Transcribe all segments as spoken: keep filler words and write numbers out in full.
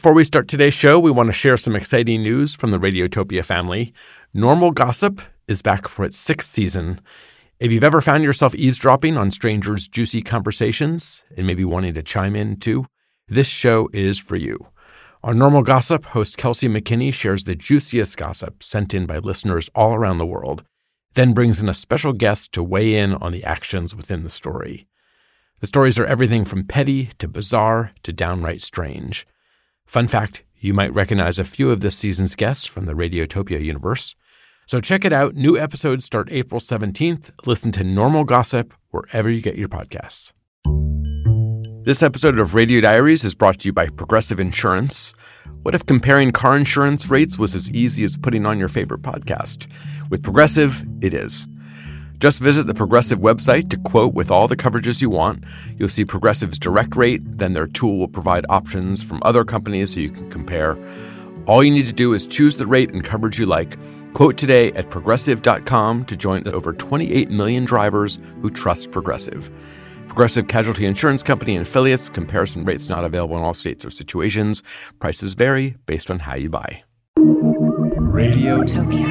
Before we start today's show, we want to share some exciting news from the Radiotopia family. Normal Gossip is back for its sixth season. If you've ever found yourself eavesdropping on strangers' juicy conversations and maybe wanting to chime in too, this show is for you. On Normal Gossip, host Kelsey McKinney shares the juiciest gossip sent in by listeners all around the world, then brings in a special guest to weigh in on the actions within the story. The stories are everything from petty to bizarre to downright strange. Fun fact, you might recognize a few of this season's guests from the Radiotopia universe. So check it out. New episodes start April seventeenth. Listen to Normal Gossip wherever you get your podcasts. This episode of Radio Diaries is brought to you by Progressive Insurance. What if comparing car insurance rates was as easy as putting on your favorite podcast? With Progressive, it is. Just visit the Progressive website to quote with all the coverages you want. You'll see Progressive's direct rate, then their tool will provide options from other companies so you can compare. All you need to do is choose the rate and coverage you like. Quote today at progressive dot com to join the over twenty-eight million drivers who trust Progressive. Progressive Casualty Insurance Company and affiliates. Comparison rates not available in all states or situations. Prices vary based on how you buy. Radiotopia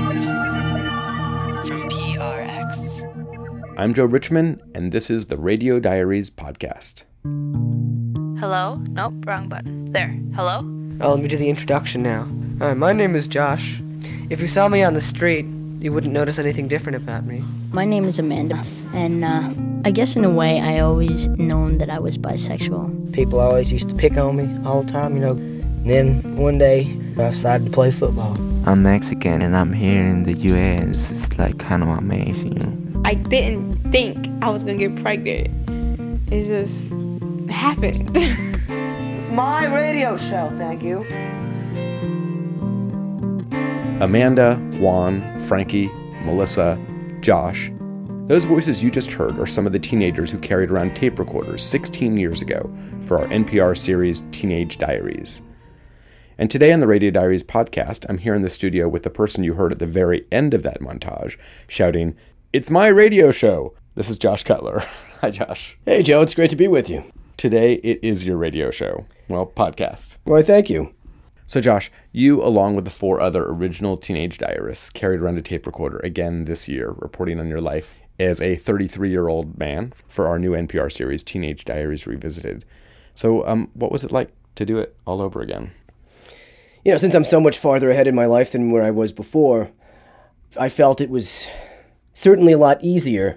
from P R X. I'm Joe Richman, and this is the Radio Diaries podcast. Hello? Nope, wrong button. There. Hello? Oh, let me do the introduction now. Hi, my name is Josh. If you saw me on the street, you wouldn't notice anything different about me. My name is Amanda, and uh, I guess in a way I always known that I was bisexual. People always used to pick on me all the time, you know. And then one day, I decided to play football. I'm Mexican, and I'm here in the U S It's like kind of amazing, you know. I didn't think I was going to get pregnant. It just happened. It's my radio show, thank you. Amanda, Juan, Frankie, Melissa, Josh. Those voices you just heard are some of the teenagers who carried around tape recorders sixteen years ago for our N P R series Teenage Diaries. And today on the Radio Diaries podcast, I'm here in the studio with the person you heard at the very end of that montage shouting, "It's my radio show!" This is Josh Cutler. Hi, Josh. Hey, Joe. It's great to be with you. Today, it is your radio show. Well, podcast. Why, thank you. So, Josh, you, along with the four other original Teenage Diarists, carried around a tape recorder again this year, reporting on your life as a thirty-three-year-old man for our new N P R series, Teenage Diaries Revisited. So, um, what was it like to do it all over again? You know, since I'm so much farther ahead in my life than where I was before, I felt it was certainly a lot easier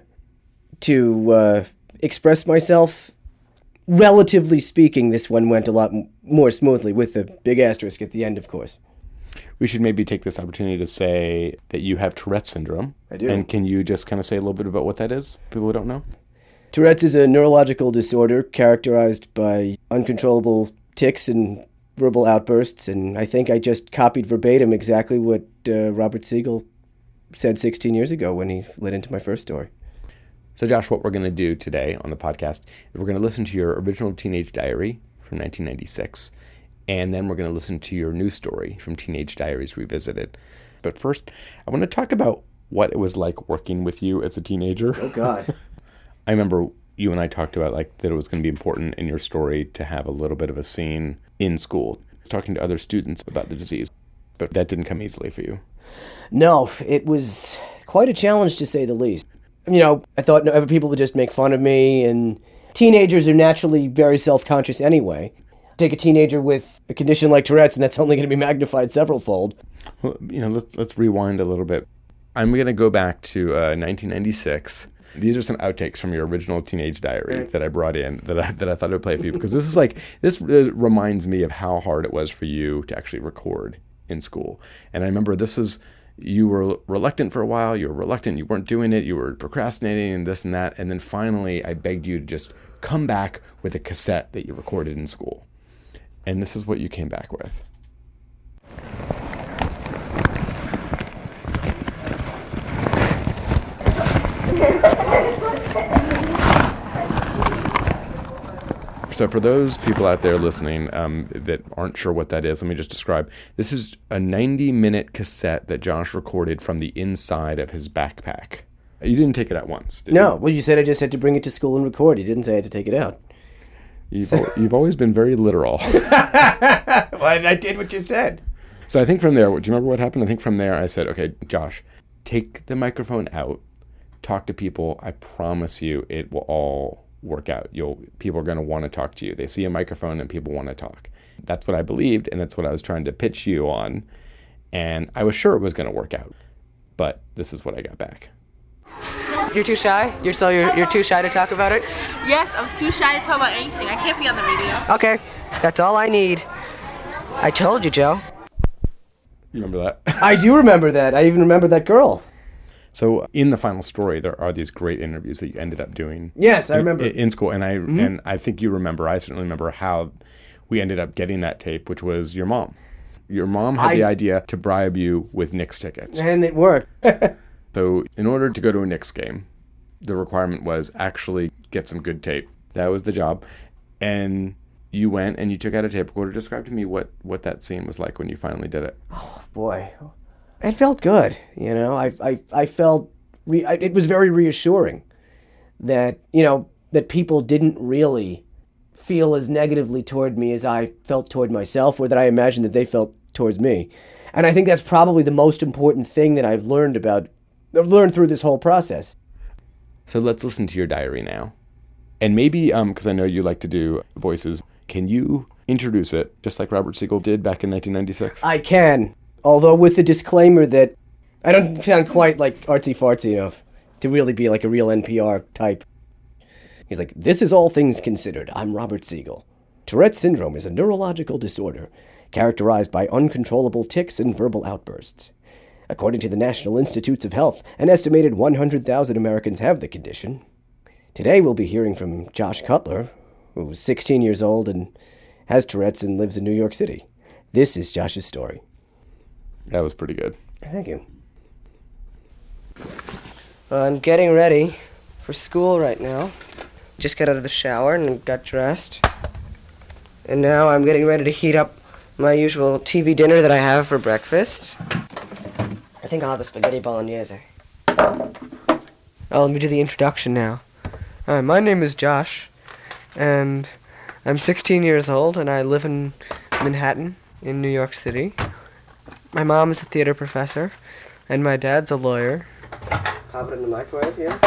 to uh, express myself. Relatively speaking, this one went a lot m- more smoothly, with the big asterisk at the end, of course. We should maybe take this opportunity to say that you have Tourette's syndrome. I do. And can you just kind of say a little bit about what that is, people who don't know? Tourette's is a neurological disorder characterized by uncontrollable tics and verbal outbursts, and I think I just copied verbatim exactly what uh, Robert Siegel said sixteen years ago when he led into my first story. So, Josh, what we're going to do today on the podcast is we're going to listen to your original Teenage Diary from nineteen ninety-six, and then we're going to listen to your new story from Teenage Diaries Revisited. But first, I want to talk about what it was like working with you as a teenager. Oh, God. I remember you and I talked about like that it was going to be important in your story to have a little bit of a scene in school, talking to other students about the disease. But that didn't come easily for you. No, it was quite a challenge, to say the least. You know, I thought no, other people would just make fun of me, and teenagers are naturally very self-conscious anyway. Take a teenager with a condition like Tourette's, and that's only going to be magnified several-fold. Well, you know, let's let's rewind a little bit. I'm going to go back to uh, nineteen ninety-six. These are some outtakes from your original Teenage Diary right. that I brought in that I, that I thought I would play for you, because this is like, this uh, reminds me of how hard it was for you to actually record in school. And I remember this is, you were reluctant for a while, you were reluctant, you weren't doing it, you were procrastinating and this and that, and then finally I begged you to just come back with a cassette that you recorded in school. And this is what you came back with. So for those people out there listening um, that aren't sure what that is, let me just describe. This is a ninety-minute cassette that Josh recorded from the inside of his backpack. You didn't take it out once, did No, you? well, you said I just had to bring it to school and record. You didn't say I had to take it out. You've, al- you've always been very literal. I, I did what you said. So I think from there, do you remember what happened? I think from there I said, okay, Josh, take the microphone out, talk to people. I promise you it will all work out. You'll people are going to want to talk to you. They see a microphone and people want to talk. That's what I believed, and that's what I was trying to pitch you on. And I was sure it was going to work out. But this is what I got back. You're too shy? You're so you're, you're too shy to talk about it? Yes, I'm too shy to talk about anything. I can't be on the radio. Okay, that's all I need. I told you, Joe. You remember that? I do remember that. I even remember that girl. So in the final story, there are these great interviews that you ended up doing. Yes, I remember. In, in school. And I Mm-hmm. and I think you remember, I certainly remember how we ended up getting that tape, which was your mom. Your mom had I- the idea to bribe you with Knicks tickets. And it worked. So in order to go to a Knicks game, the requirement was actually get some good tape. That was the job. And you went and you took out a tape recorder. Describe to me what, what that scene was like when you finally did it. Boy, it felt good. You know, I I, I felt re- I, it was very reassuring that, you know, that people didn't really feel as negatively toward me as I felt toward myself, or that I imagined that they felt towards me. And I think that's probably the most important thing that I've learned about, I've learned through this whole process. So let's listen to your diary now. And maybe, um, because I know you like to do voices, can you introduce it just like Robert Siegel did back in nineteen ninety-six? I can, although with the disclaimer that I don't sound quite like artsy-fartsy enough to really be like a real N P R type. He's like, this is all things considered. I'm Robert Siegel. Tourette's syndrome is a neurological disorder characterized by uncontrollable tics and verbal outbursts. According to the National Institutes of Health, an estimated one hundred thousand Americans have the condition. Today we'll be hearing from Josh Cutler, who's sixteen years old and has Tourette's and lives in New York City. This is Josh's story. That was pretty good. Thank you. I'm getting ready for school right now. Just got out of the shower and got dressed. And now I'm getting ready to heat up my usual T V dinner that I have for breakfast. I think I'll have a spaghetti bolognese. Oh, let me do the introduction now. Hi, my name is Josh, and I'm sixteen years old, and I live in Manhattan, in New York City. My mom is a theater professor, and my dad's a lawyer. Pop it in the microwave here.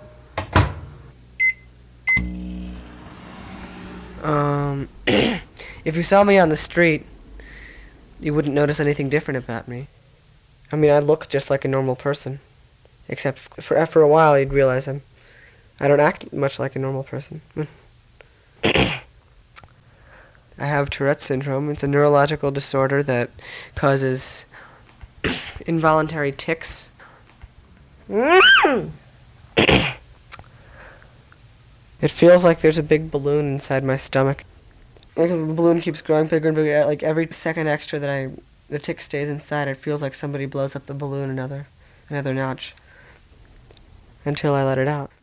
Um, if you saw me on the street, you wouldn't notice anything different about me. I mean, I look just like a normal person. Except for after a while, you'd realize I'm, I don't act much like a normal person. I have Tourette's syndrome. It's a neurological disorder that causes involuntary tics. It feels like there's a big balloon inside my stomach. Like the balloon keeps growing bigger and bigger. Like every second extra that I, the tick stays inside, it feels like somebody blows up the balloon another, another notch. Until I let it out.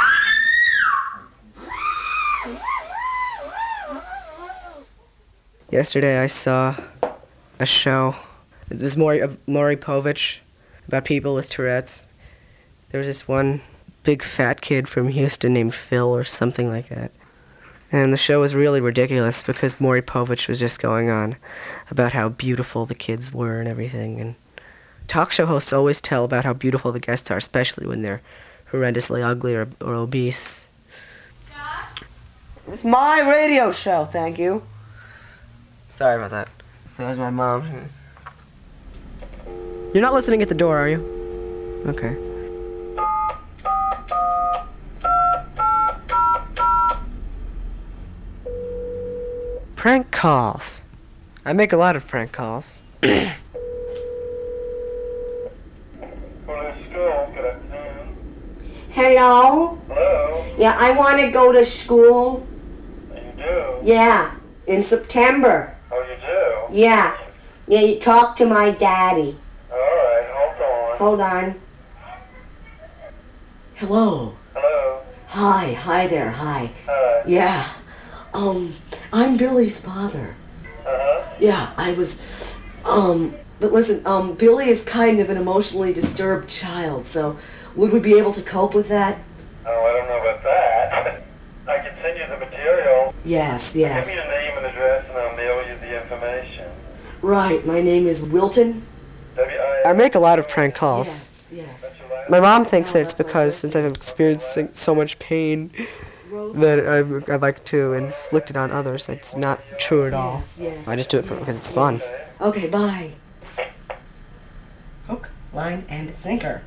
Yesterday I saw a show. It was Maury, uh, Maury Povich about people with Tourette's. There was this one big fat kid from Houston named Phil or something like that. And the show was really ridiculous because Maury Povich was just going on about how beautiful the kids were and everything. And talk show hosts always tell about how beautiful the guests are, especially when they're horrendously ugly or, or obese. It's my radio show, thank you. Sorry about that. That was my mom. You're not listening at the door, are you? Okay. Prank calls. I make a lot of prank calls. Hello? Hello? Yeah, I want to go to school. You do? Yeah, in September. Oh, you do? Yeah. Yeah, you talk to my daddy. Alright, hold on. Hold on. Hello. Hello? Hi, hi there, hi. Hi. Yeah. Um, I'm Billy's father. Uh-huh. Yeah, I was, um, but listen, um, Billy is kind of an emotionally disturbed child, so would we be able to cope with that? Oh, I don't know about that. I can send you the material. Yes, yes. Give me your name and address and I'll mail you the information. Right, my name is Wilton. I make a lot of prank calls. Yes, yes. My mom thinks that it's because since I've experienced so much pain that I've, I like to inflict it on others. It's not true at all. Yes, yes. I just do it for, because it's fun. Okay, bye. Hook, line, and sinker.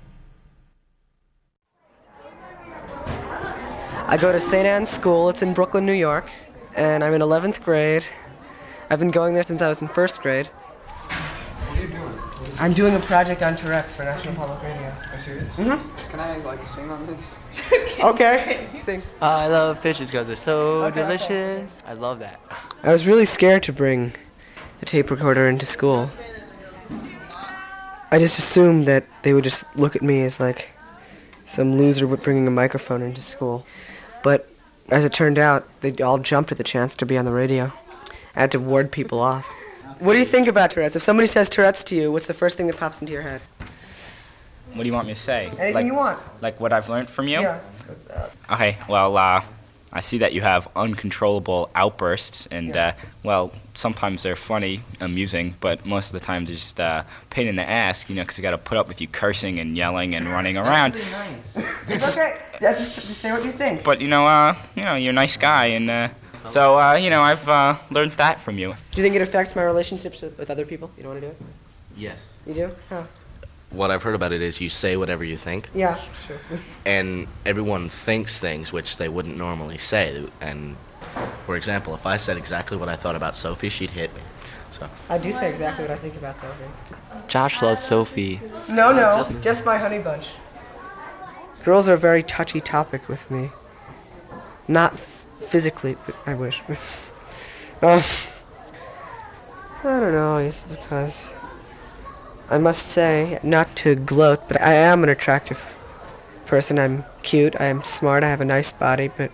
I go to Saint Anne's School. It's in Brooklyn, New York, and I'm in eleventh grade. I've been going there since I was in first grade. What are you doing? I'm doing a project on Tourette's for National Public Radio. Are you serious? Mm-hmm. Can I, like, sing on this? Okay. Sing. I love fishes because they're so Okay, delicious. I love that. I was really scared to bring the tape recorder into school. I just assumed that they would just look at me as like some loser bringing a microphone into school. But as it turned out, they all jumped at the chance to be on the radio. I had to ward people off. What do you think about Tourette's? If somebody says Tourette's to you, what's the first thing that pops into your head? What do you want me to say? Anything like, you want. Like what I've learned from you? Yeah. Okay, well, uh, I see that you have uncontrollable outbursts, and, Yeah. uh, well, sometimes they're funny, amusing, but most of the time they're just uh, pain in the ass, you know, because you got to put up with you cursing and yelling and running around. It's okay. Yeah, just, just say what you think. But, you know, uh, you know, you're a nice guy, and uh, so, uh, you know, I've uh, learned that from you. Do you think it affects my relationships with, with other people? You don't want to do it? Yes. You do? How? What I've heard about it is you say whatever you think. Yeah, true. And everyone thinks things which they wouldn't normally say. And, for example, if I said exactly what I thought about Sophie, she'd hit me. So. I do say exactly what I think about Sophie. Josh loves Sophie. No, no, Just- just my honey bunch. Girls are a very touchy topic with me. Not physically, but I wish. uh, I don't know, it's because I must say, not to gloat, but I am an attractive person. I'm cute, I am smart, I have a nice body, but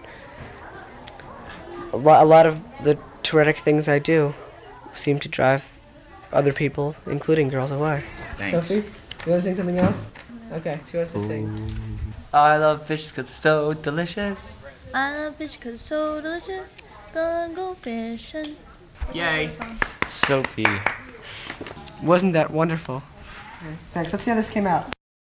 a, lo- a lot of the Tourettic things I do seem to drive other people, including girls, away. Thanks. Sophie, you want to sing something else? Okay, she wants to sing. I love fishes because they're so delicious. I love fish because it's so delicious. Gonna go fishing. Yay. Sophie. Wasn't that wonderful? Okay, thanks. Let's see how this came out.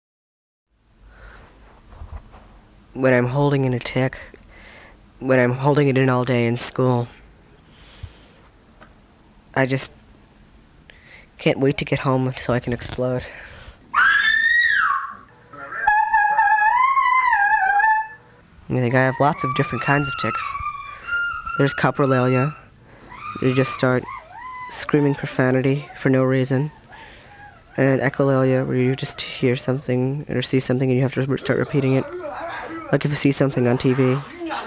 When I'm holding in a tick, when I'm holding it in all day in school, I just can't wait to get home so I can explode. I think I have lots of different kinds of ticks. There's coprolalia. You just start screaming profanity for no reason. And echolalia, where you just hear something or see something and you have to start repeating it. Like if you see something on T V.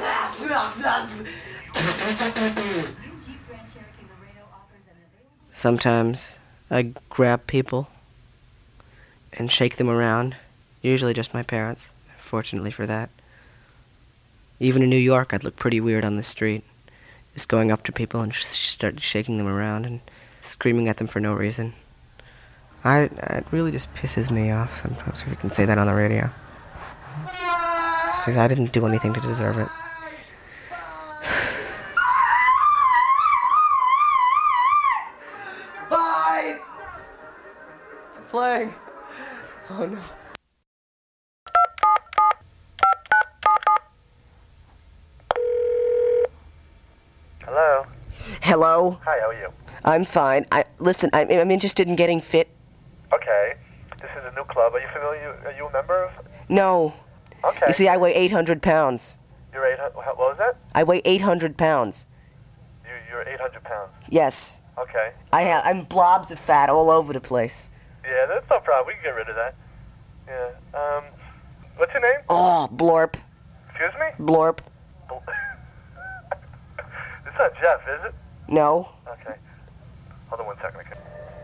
Sometimes I grab people and shake them around. Usually just my parents, fortunately for that. Even in New York, I'd look pretty weird on the street, just going up to people and sh- start shaking them around and screaming at them for no reason. I, it really just pisses me off sometimes, if you can say that on the radio. Because I didn't do anything to deserve it. Bye! It's playing. Oh no. Hello. Hello? Hi, how are you? I'm fine. I listen, I'm, I'm interested in getting fit. Okay. This is a new club. Are you familiar? Are you a member of? No. Okay. You see, I weigh eight hundred pounds. You're eight hundred. What was that? I weigh eight hundred pounds. You, you're eight hundred pounds. Yes. Okay. I ha- I'm blobs of fat all over the place. Yeah, that's no problem. We can get rid of that. Yeah. Um, what's your name? Oh, blorp. Excuse me? Blorp. It's not Jeff, is it? No. Okay. Hold on one second. Okay.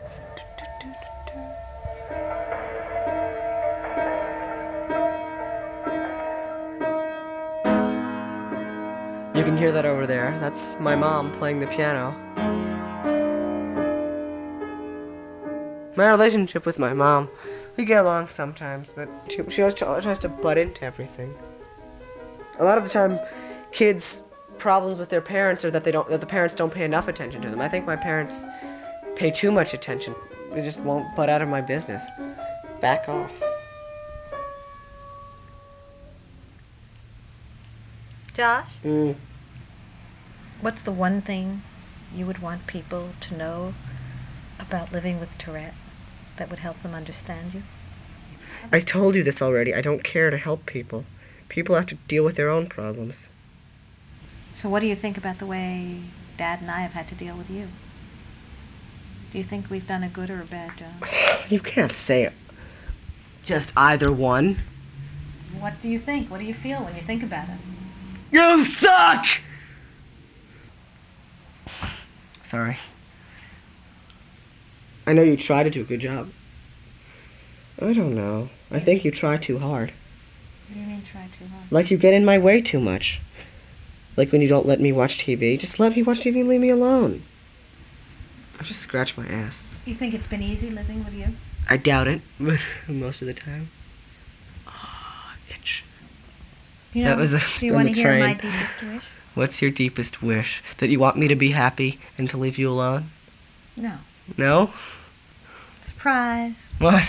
You can hear that over there. That's my mom playing the piano. My relationship with my mom, we get along sometimes, but she, she always tries to butt into everything. A lot of the time, kids problems with their parents or that they don't that the parents don't pay enough attention to them. I think my parents pay too much attention. They just won't butt out of my business. Back off. Josh? Mm. What's the one thing you would want people to know about living with Tourette that would help them understand you? I told you this already. I don't care to help people. People have to deal with their own problems. So what do you think about the way Dad and I have had to deal with you? Do you think we've done a good or a bad job? You can't say it. Just either one. What do you think? What do you feel when you think about us? You suck! Sorry. I know you try to do a good job. I don't know. I think you try too hard. What do you mean try too hard? Like you get in my way too much. Like when you don't let me watch T V. Just let me watch T V and leave me alone. I'll just scratch my ass. Do you think it's been easy living with you? I doubt it. Most of the time. Ah, oh, itch. You know, that was a, do you want to hear my deepest wish? What's your deepest wish? That you want me to be happy and to leave you alone? No. No? Surprise. What?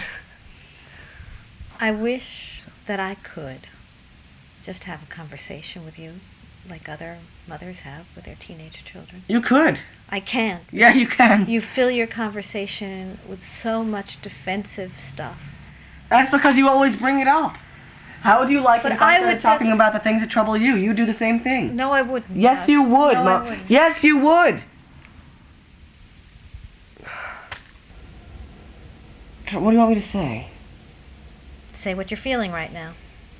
I wish that I could just have a conversation with you like other mothers have with their teenage children. You could. I can't. Yeah, you can. You fill your conversation with so much defensive stuff. That's because you always bring it up. How would you like But it if I I started would talking just- about the things that trouble you? You do the same thing. No, I wouldn't. Yes, Josh. you would, No, I Mom. wouldn't. Yes, you would. What do you want me to say? Say what you're feeling right now.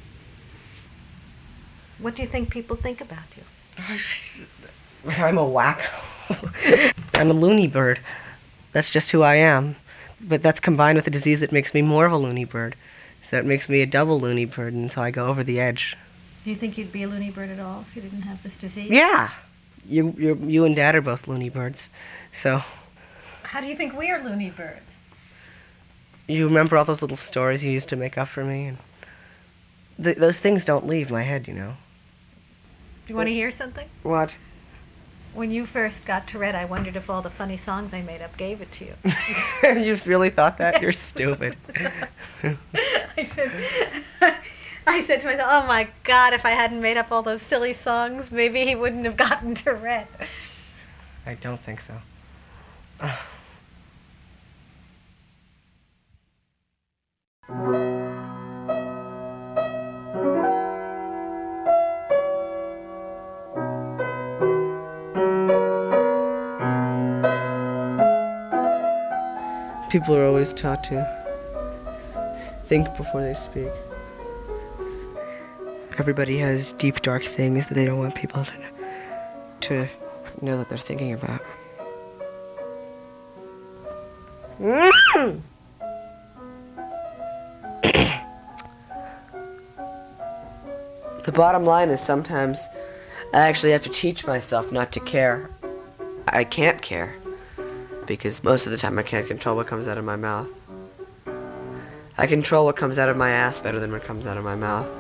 What do you think people think about you? I'm a wacko. I'm a loony bird. That's just who I am. But that's combined with a disease that makes me more of a loony bird. So that makes me a double loony bird, and so I go over the edge. Do you think you'd be a loony bird at all if you didn't have this disease? Yeah. You, you, you and Dad are both loony birds. So How do you think we are loony birds? you remember all those little stories you used to make up for me? And th- those things don't leave my head, you know. Do you want to hear something? What? When you first got Tourette, I wondered if all the funny songs I made up gave it to you. You really thought that? You're stupid. I said, I said to myself, oh my God, if I hadn't made up all those silly songs, maybe he wouldn't have gotten Tourette. I don't think so. People are always taught to think before they speak. Everybody has deep, dark things that they don't want people to, to know that they're thinking about. The bottom line is sometimes I actually have to teach myself not to care. I can't care. Because most of the time I can't control what comes out of my mouth. I control what comes out of my ass better than what comes out of my mouth.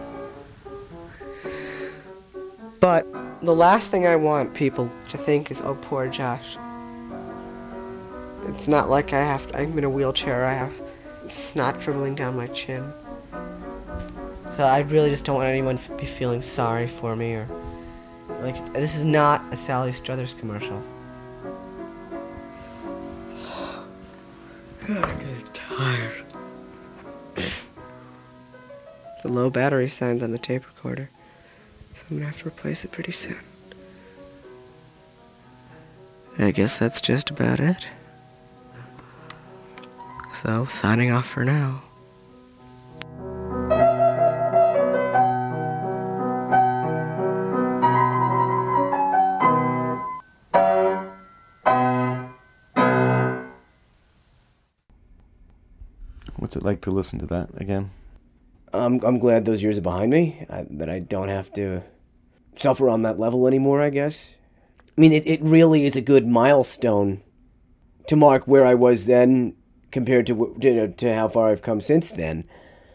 But the last thing I want people to think is, oh, poor Josh. It's not like I have, I'm in a wheelchair, I have snot dribbling down my chin. I really just don't want anyone to be feeling sorry for me, or, like, this is not a Sally Struthers commercial. I'm getting tired. The low battery sign's on the tape recorder, so I'm gonna have to replace it pretty soon. I guess that's just about it. So, signing off for now. What's it like to listen to that again? I'm I'm glad those years are behind me, I, that I don't have to suffer on that level anymore, I guess. I mean, it, it really is a good milestone to mark where I was then compared to, to, to how far I've come since then.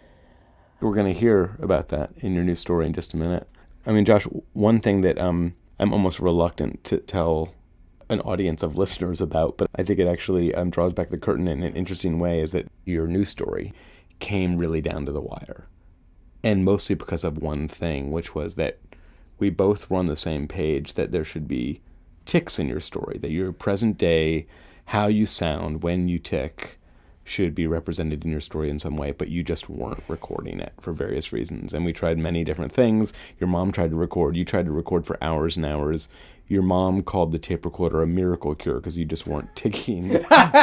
We're going to hear about that in your new story in just a minute. I mean, Josh, one thing that um, I'm almost reluctant to tell an audience of listeners about, but I think it actually um, draws back the curtain in an interesting way, is that your news story came really down to the wire. And mostly because of one thing, which was that we both were on the same page that there should be ticks in your story, that your present day, how you sound when you tick, should be represented in your story in some way, but you just weren't recording it for various reasons. And we tried many different things. Your mom tried to record. You tried to record for hours and hours. Your mom called the tape recorder a miracle cure because you just weren't ticking.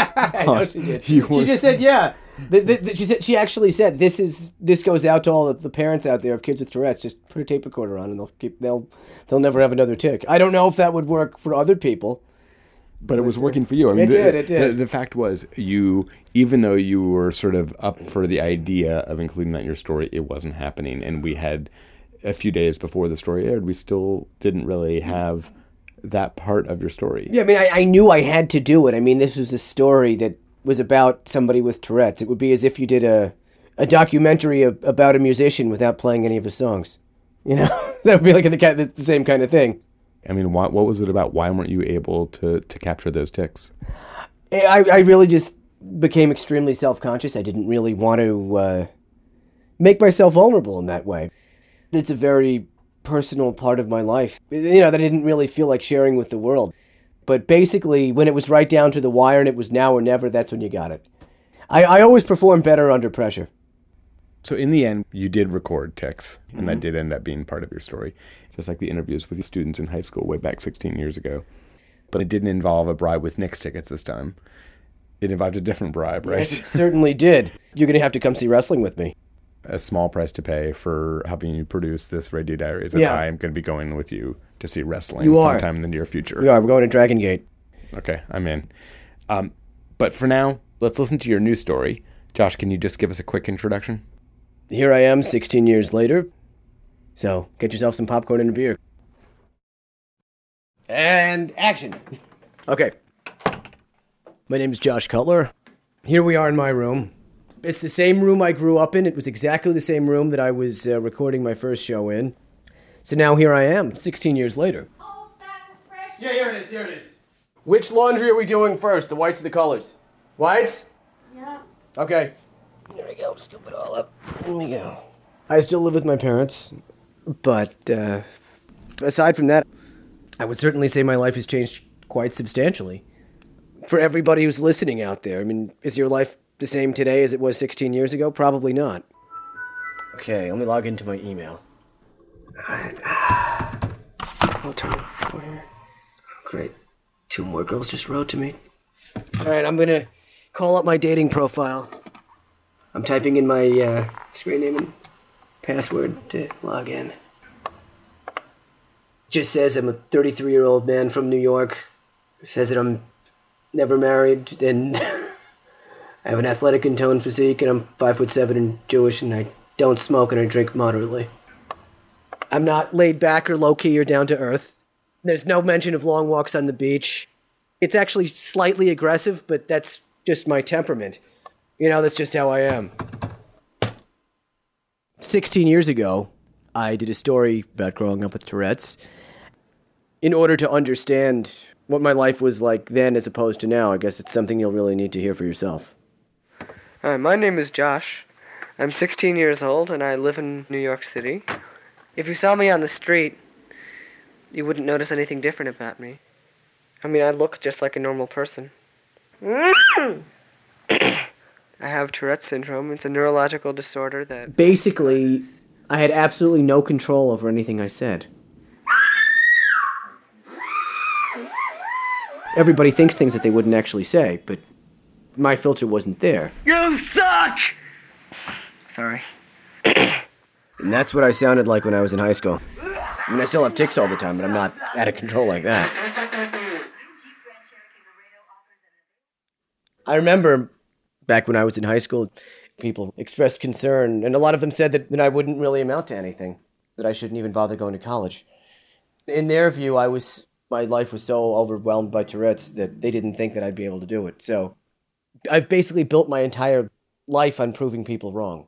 I know she did. She just said, yeah. The, the, the, she said, she actually said, this is this goes out to all the, the parents out there of kids with Tourette's. Just put a tape recorder on and they'll keep they'll they'll never have another tick. I don't know if that would work for other people. But it was working for you. I mean, it the, did, it did. The, the fact was, you, even though you were sort of up for the idea of including that in your story, it wasn't happening. And we had, a few days before the story aired, we still didn't really have that part of your story. Yeah, I mean, I, I knew I had to do it. I mean, this was a story that was about somebody with Tourette's. It would be as if you did a, a documentary of, about a musician without playing any of his songs. You know? That would be like the, the same kind of thing. I mean, what, what was it about? Why weren't you able to, to capture those ticks? I, I really just became extremely self-conscious. I didn't really want to uh, make myself vulnerable in that way. It's a very personal part of my life, you know, that I didn't really feel like sharing with the world. But basically, when it was right down to the wire and it was now or never, that's when you got it. I, I always perform better under pressure. So in the end, you did record ticks, and Mm-hmm. that did end up being part of your story, just like the interviews with the students in high school way back sixteen years ago. But it didn't involve a bribe with Knicks tickets this time. It involved a different bribe, right? Yes, it certainly did. You're going to have to come see wrestling with me. A small price to pay for helping you produce this Radio Diaries, and Yeah. I am going to be going with you to see wrestling You are. sometime in the near future. We are. We're going to Dragon Gate. Okay, I'm in. Um, but for now, let's listen to your news story. Josh, can you just give us a quick introduction? Here I am, sixteen years later. So, get yourself some popcorn and a beer. And action. Okay. My name is Josh Cutler. Here we are in my room. It's the same room I grew up in. It was exactly the same room that I was uh, recording my first show in. So now here I am, sixteen years later. Yeah, here it is, here it is. Which laundry are we doing first, the whites or the colors? Whites? Yeah. Okay. There we go, scoop it all up. Here we go. I still live with my parents, but uh, aside from that, I would certainly say my life has changed quite substantially. For everybody who's listening out there, I mean, is your life the same today as it was sixteen years ago? Probably not. Okay, let me log into my email. Alright. I'll turn this over here. Great. Two more girls just wrote to me. Alright, I'm gonna call up my dating profile. I'm typing in my uh, screen name and password to log in. Just says I'm a thirty-three-year-old man from New York. Says that I'm never married, and I have an athletic and toned physique, and I'm five foot seven and Jewish, and I don't smoke and I drink moderately. I'm not laid back or low-key or down to earth. There's no mention of long walks on the beach. It's actually slightly aggressive, but that's just my temperament. You know, that's just how I am. sixteen years ago, I did a story about growing up with Tourette's. In order to understand what my life was like then as opposed to now, I guess it's something you'll really need to hear for yourself. Hi, my name is Josh. I'm sixteen years old and I live in New York City. If you saw me on the street, you wouldn't notice anything different about me. I mean, I look just like a normal person. I have Tourette's syndrome. It's a neurological disorder that... Basically, I had absolutely no control over anything I said. Everybody thinks things that they wouldn't actually say, but my filter wasn't there. You suck! Sorry. And that's what I sounded like when I was in high school. I mean, I still have tics all the time, but I'm not out of control like that. I remember back when I was in high school, people expressed concern, and a lot of them said that, that I wouldn't really amount to anything, that I shouldn't even bother going to college. In their view, I was my life was so overwhelmed by Tourette's that they didn't think that I'd be able to do it. So I've basically built my entire life on proving people wrong.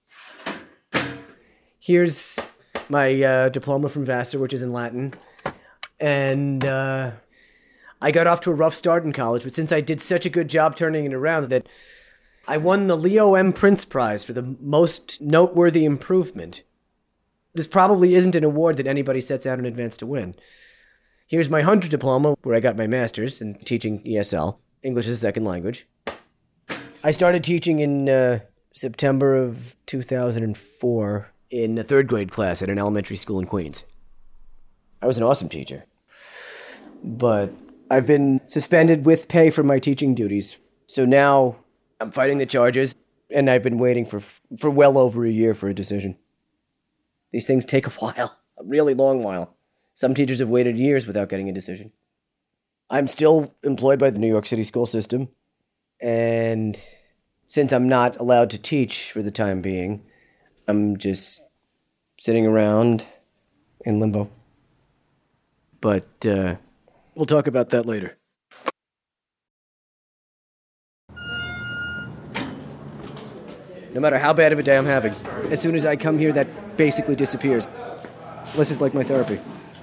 Here's my uh, diploma from Vassar, which is in Latin. And uh, I got off to a rough start in college, but since I did such a good job turning it around that I won the Leo M. Prince Prize for the most noteworthy improvement. This probably isn't an award that anybody sets out in advance to win. Here's my Hunter diploma, where I got my master's in teaching E S L, English as a Second Language. I started teaching in uh, September of two thousand four in a third grade class at an elementary school in Queens. I was an awesome teacher. But I've been suspended with pay for my teaching duties. So now I'm fighting the charges, and I've been waiting for for well over a year for a decision. These things take a while, a really long while. Some teachers have waited years without getting a decision. I'm still employed by the New York City school system, and since I'm not allowed to teach for the time being, I'm just sitting around in limbo. But uh, we'll talk about that later. No matter how bad of a day I'm having, as soon as I come here, that basically disappears. This is like my therapy.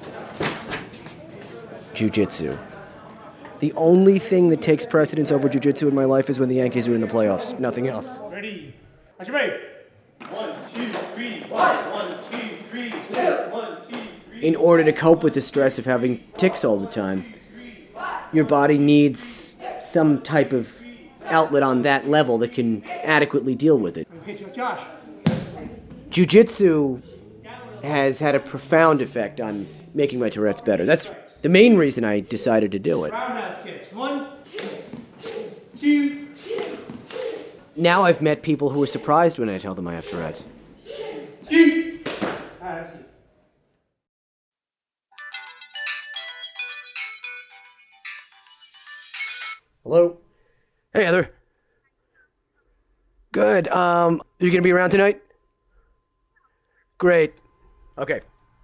Jiu-jitsu. The only thing that takes precedence over jiu-jitsu in my life is when the Yankees are in the playoffs. Nothing else. Ready. Watch your break. One, two, three, one, one, two, three, four, one, two, three. In order to cope with the stress of having tics all the time, your body needs some type of outlet on that level that can adequately deal with it. Okay, Josh. Jiu-jitsu has had a profound effect on making my Tourette's better. That's the main reason I decided to do it. Roundhouse kicks. One, two. Now I've met people who are surprised when I tell them I have Tourette's. Two. All right, I see. Hello? Hey, Heather. Good. Um, you gonna be around tonight? Great. Okay.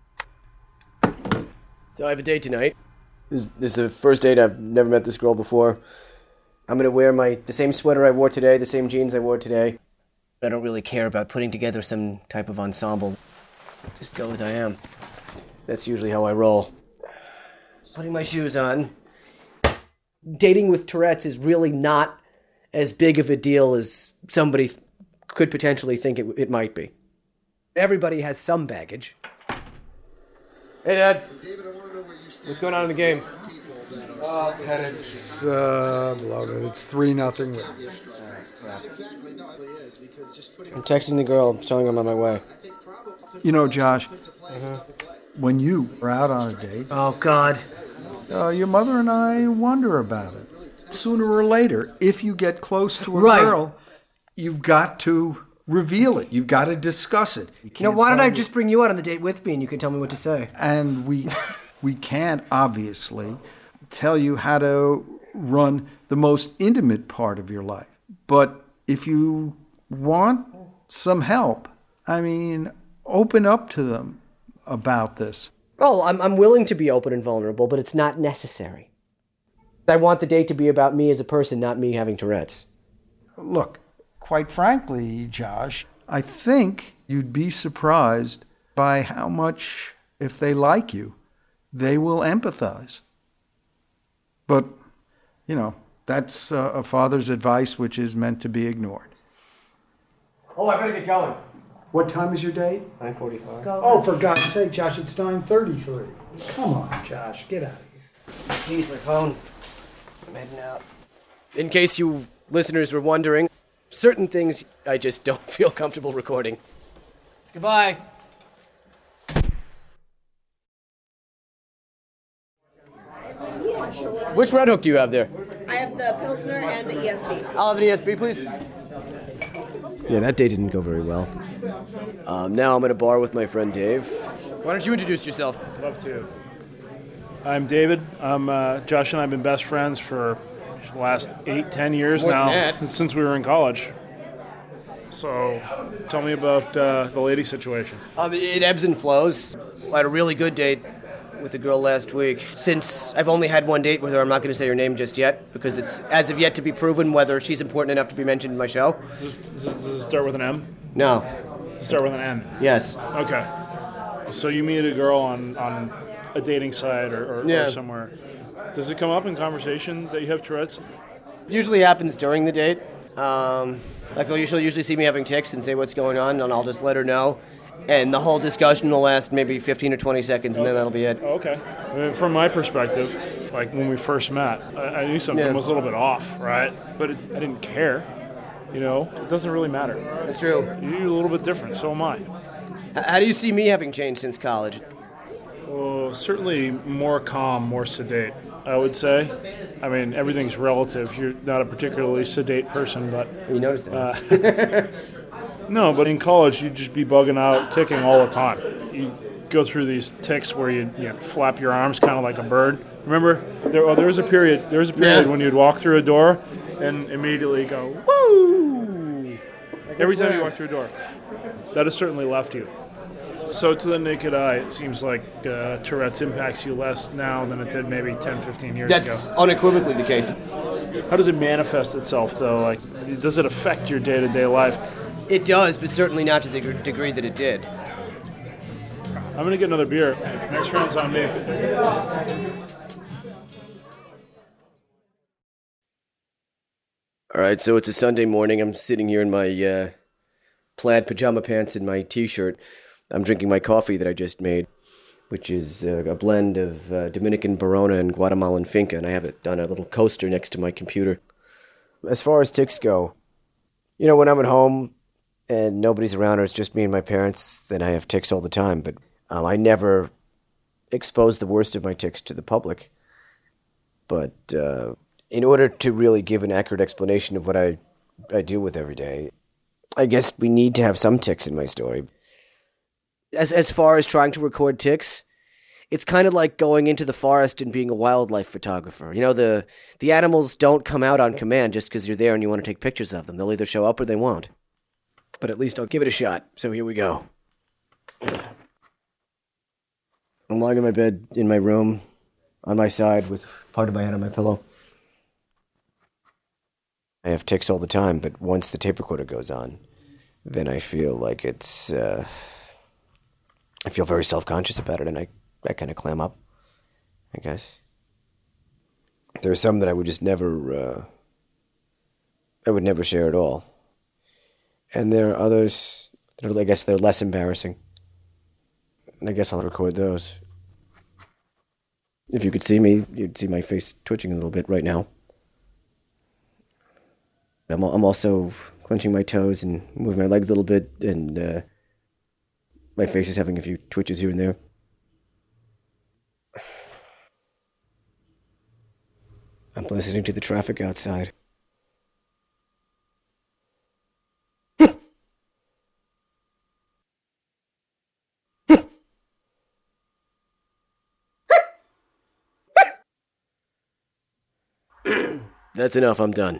So I have a date tonight. This, this is the first date. I've never met this girl before. I'm gonna wear my the same sweater I wore today, the same jeans I wore today. I don't really care about putting together some type of ensemble. Just go as I am. That's usually how I roll. Putting my shoes on. Dating with Tourette's is really not as big of a deal as somebody th- could potentially think it, it might be. Everybody has some baggage. Hey, Dad. What's going on in the game? Oh, Pet, it's, uh, beloved, it's three nothing. I'm texting the girl, telling her I'm on my way. You know, Josh, Uh-huh. when you were out on a date... Oh, God. Uh, your mother and I wonder about it. Sooner or later, if you get close to a Right. girl, you've got to reveal it. You've got to discuss it. You You know, can't why don't I probably- just bring you out on the date with me and you can tell me what to say? And we we can't, obviously, tell you how to run the most intimate part of your life. But if you want some help, I mean, open up to them about this. Oh, I'm I'm willing to be open and vulnerable, but it's not necessary. I want the date to be about me as a person, not me having Tourette's. Look, quite frankly, Josh, I think you'd be surprised by how much, if they like you, they will empathize. But, you know, that's uh, a father's advice which is meant to be ignored. Oh, I better get going. What time is your date? nine forty-five. Oh, for God's sake, Josh, it's nine thirty-three. Come on, Josh, get out of here. Please, my phone. I'm heading out. In case you listeners were wondering, certain things I just don't feel comfortable recording. Goodbye. Which Red Hook do you have there? I have the Pilsner and the E S B. I'll have an E S B, please. Yeah, that day didn't go very well. Um, now I'm at a bar with my friend Dave. Why don't you introduce yourself? Love to. I'm David. I'm uh, Josh and I have been best friends for the last eight, ten years More than now, that. since, since we were in college. So, tell me about uh, the lady situation. Um, it ebbs and flows. I had a really good date with a girl last week. Since I've only had one date with her, I'm not going to say her name just yet, because it's as of yet to be proven whether she's important enough to be mentioned in my show. Does this, does it start with an M? No. Start with an N? Yes. Okay. So you meet a girl on, on a dating site or, or, Yeah. or somewhere. Does it come up in conversation that you have Tourette's? Usually happens during the date. Um, like they'll usually usually see me having tics and say what's going on, and I'll just let her know. And the whole discussion will last maybe fifteen or twenty seconds, and then that'll be it. Okay. I mean, from my perspective, like when we first met, I, I knew something Yeah. was a little bit off, right? But it, I didn't care. You know, it doesn't really matter. That's true. You're a little bit different, so am I. H- How do you see me having changed since college? Well, certainly more calm, more sedate, I would say. I mean, everything's relative. You're not a particularly sedate person, but... You noticed that? Uh, no, but in college, you'd just be bugging out, ticking all the time. You go through these tics where you, you know, flap your arms kind of like a bird. Remember? There, oh, there was a period. There was a period Yeah. when you'd walk through a door and immediately go, woo! Every time you walk through a door. That has certainly left you. So to the naked eye, it seems like uh, Tourette's impacts you less now than it did maybe ten, fifteen years That's ago. unequivocally the case. How does it manifest itself, though? Like, does it affect your day-to-day life? It does, but certainly not to the gr- degree that it did. I'm going to get another beer. Next round's on me. All right, so it's a Sunday morning. I'm sitting here in my uh, plaid pajama pants and my T-shirt. I'm drinking my coffee that I just made, which is uh, a blend of uh, Dominican Barona and Guatemalan Finca, and I have it on a little coaster next to my computer. As far as tics go, you know, when I'm at home and nobody's around or it's just me and my parents, then I have tics all the time, but um, I never expose the worst of my tics to the public. But uh, in order to really give an accurate explanation of what I, I deal with every day, I guess we need to have some tics in my story. As as far as trying to record tics, it's kind of like going into the forest and being a wildlife photographer. You know, the the animals don't come out on command just because you're there and you want to take pictures of them. They'll either show up or they won't. But at least I'll give it a shot. So here we go. I'm lying in my bed in my room, on my side, with part of my head on my pillow. I have tics all the time, but once the tape recorder goes on, then I feel like it's... Uh, I feel very self-conscious about it, and I, I kind of clam up, I guess. There are some that I would just never... Uh, I would never share at all. And there are others that are, I guess they're less embarrassing. And I guess I'll record those. If you could see me, you'd see my face twitching a little bit right now. I'm I'm also clenching my toes and moving my legs a little bit, and uh, my face is having a few twitches here and there. I'm listening to the traffic outside. That's enough, I'm done.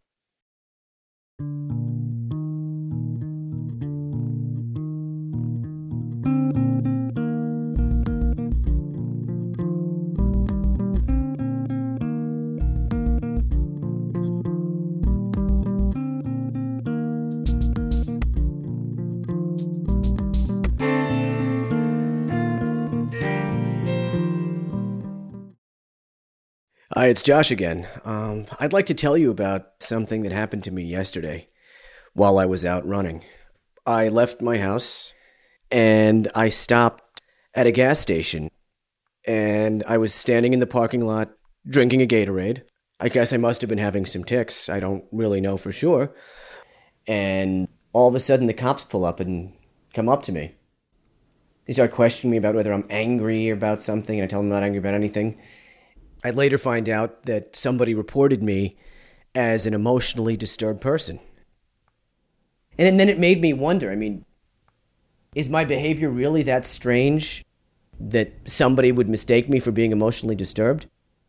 Hi, it's Josh again. Um, I'd like to tell you about something that happened to me yesterday while I was out running. I left my house and I stopped at a gas station, and I was standing in the parking lot drinking a Gatorade. I guess I must have been having some tics. I don't really know for sure. And all of a sudden the cops pull up and come up to me. They start questioning me about whether I'm angry about something, and I tell them I'm not angry about anything. I'd later find out that somebody reported me as an emotionally disturbed person. And then it made me wonder, I mean, is my behavior really that strange that somebody would mistake me for being emotionally disturbed?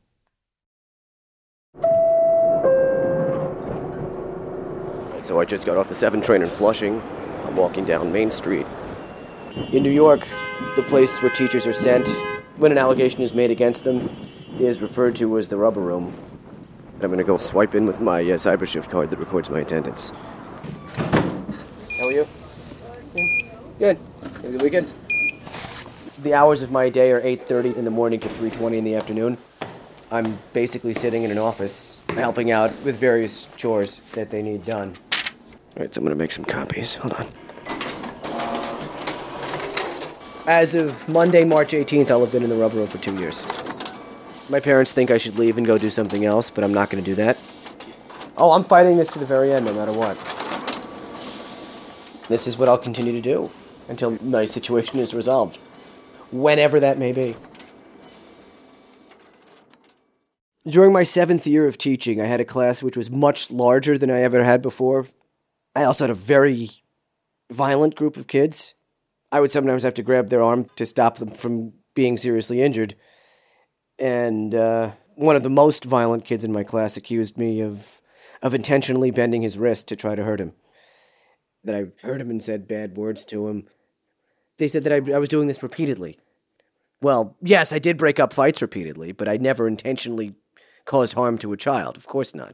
So I just got off the seven train in Flushing. I'm walking down Main Street. In New York, the place where teachers are sent when an allegation is made against them is referred to as the rubber room. I'm going to go swipe in with my uh, CyberShift card that records my attendance. How are you? Good. Have a good weekend? The hours of my day are eight thirty in the morning to three twenty in the afternoon. I'm basically sitting in an office helping out with various chores that they need done. All right, so I'm going to make some copies. Hold on. As of Monday, March eighteenth, I'll have been in the rubber road for two years. My parents think I should leave and go do something else, but I'm not going to do that. Oh, I'm fighting this to the very end, no matter what. This is what I'll continue to do until my situation is resolved, whenever that may be. During my seventh year of teaching, I had a class which was much larger than I ever had before. I also had a very violent group of kids. I would sometimes have to grab their arm to stop them from being seriously injured. And uh, one of the most violent kids in my class accused me of, of intentionally bending his wrist to try to hurt him. That I hurt him and said bad words to him. They said that I, I was doing this repeatedly. Well, yes, I did break up fights repeatedly, but I never intentionally caused harm to a child. Of course not.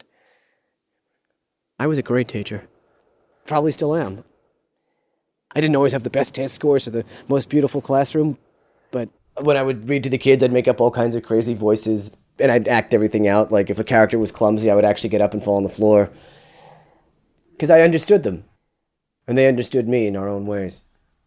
I was a great teacher. Probably still am. I didn't always have the best test scores or the most beautiful classroom, but when I would read to the kids, I'd make up all kinds of crazy voices, and I'd act everything out. Like, if a character was clumsy, I would actually get up and fall on the floor. Because I understood them, and they understood me in our own ways.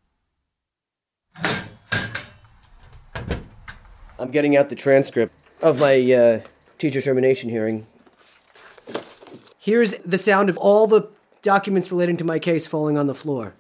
I'm getting out the transcript of my uh, teacher termination hearing. Here's the sound of all the documents relating to my case falling on the floor.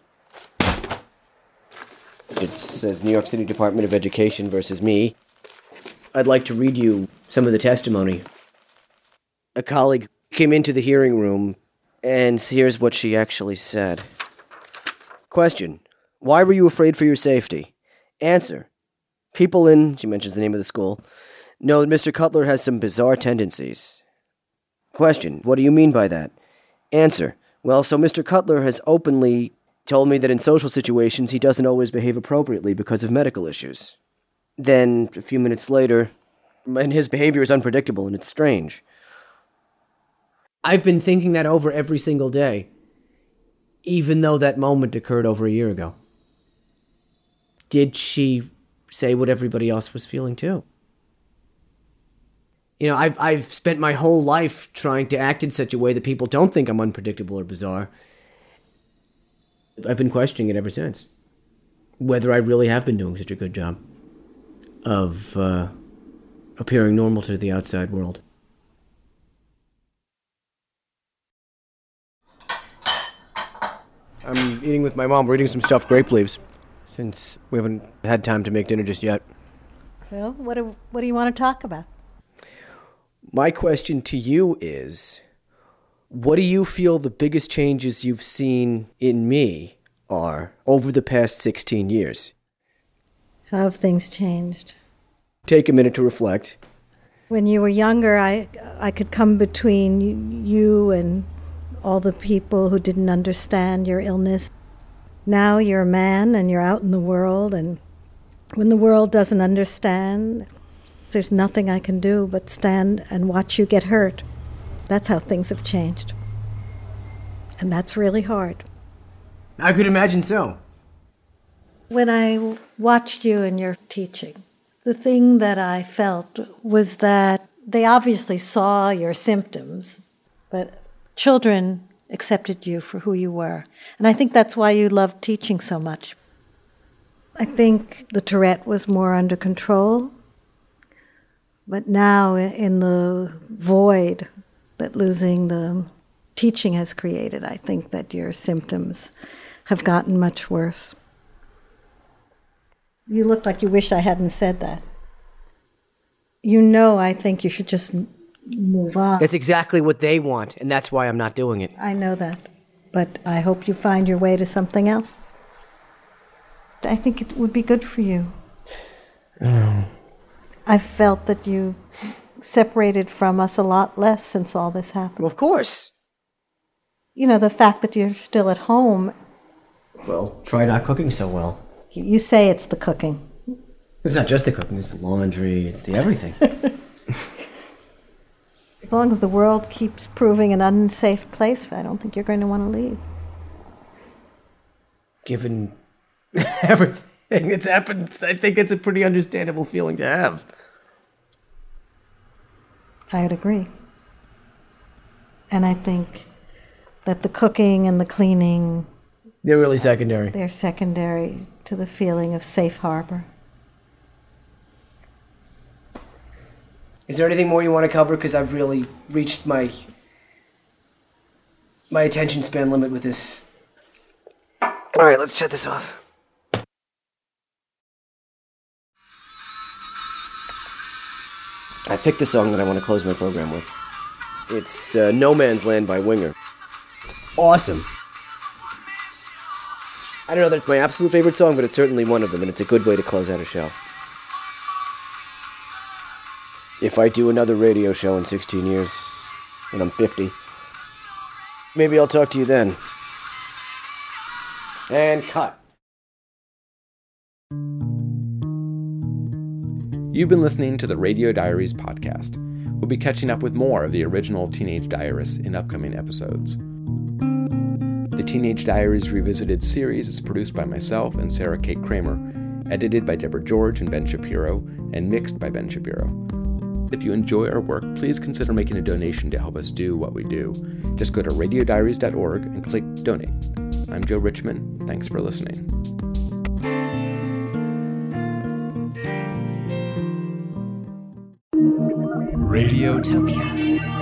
It says New York City Department of Education versus me. I'd like to read you some of the testimony. A colleague came into the hearing room, and here's what she actually said. Question: why were you afraid for your safety? Answer: people in, she mentions the name of the school, know that Mister Cutler has some bizarre tendencies. Question: what do you mean by that? Answer: well, so Mister Cutler has openly told me that in social situations he doesn't always behave appropriately because of medical issues. Then, a few minutes later, and his behavior is unpredictable and it's strange. I've been thinking that over every single day, even though that moment occurred over a year ago. Did she say what everybody else was feeling too? You know, I've I've spent my whole life trying to act in such a way that people don't think I'm unpredictable or bizarre. I've been questioning it ever since. Whether I really have been doing such a good job of uh, appearing normal to the outside world. I'm eating with my mom. We're eating some stuffed grape leaves, since we haven't had time to make dinner just yet. So, what do, what do you want to talk about? My question to you is, what do you feel the biggest changes you've seen in me are over the past sixteen years? How have things changed? Take a minute to reflect. When you were younger, I, I could come between you and all the people who didn't understand your illness. Now you're a man and you're out in the world, and when the world doesn't understand, there's nothing I can do but stand and watch you get hurt. That's how things have changed. And that's really hard. I could imagine so. When I watched you and your teaching, the thing that I felt was that they obviously saw your symptoms, but children accepted you for who you were. And I think that's why you loved teaching so much. I think the Tourette was more under control, but now in the void that losing the teaching has created, I think that your symptoms have gotten much worse. You look like you wish I hadn't said that. You know, I think you should just move on. That's exactly what they want, and that's why I'm not doing it. I know that, but I hope you find your way to something else. I think it would be good for you. Oh. I've felt that you separated from us a lot less since all this happened. Well, of course. You know, the fact that you're still at home. Well, try not cooking so well. You say it's the cooking. It's not just the cooking, it's the laundry, it's the everything. As long as the world keeps proving an unsafe place, I don't think you're going to want to leave. Given everything, It's happened. I think it's a pretty understandable feeling to have. I'd agree. And I think that the cooking and the cleaning, they're really secondary. They're secondary to the feeling of safe harbor. Is there anything more you want to cover? Because I've really reached my my attention span limit with this. All right, let's shut this off. I picked a song that I want to close my program with. It's uh, No Man's Land by Winger. It's awesome. I don't know that it's my absolute favorite song, but it's certainly one of them, and it's a good way to close out a show. If I do another radio show in sixteen years, when I'm fifty, maybe I'll talk to you then. And cut. You've been listening to the Radio Diaries podcast. We'll be catching up with more of the original Teenage Diarists in upcoming episodes. The Teenage Diaries Revisited series is produced by myself and Sarah Kate Kramer, edited by Deborah George and Ben Shapiro, and mixed by Ben Shapiro. If you enjoy our work, please consider making a donation to help us do what we do. Just go to radio diaries dot org and click Donate. I'm Joe Richman. Thanks for listening. Radiotopia.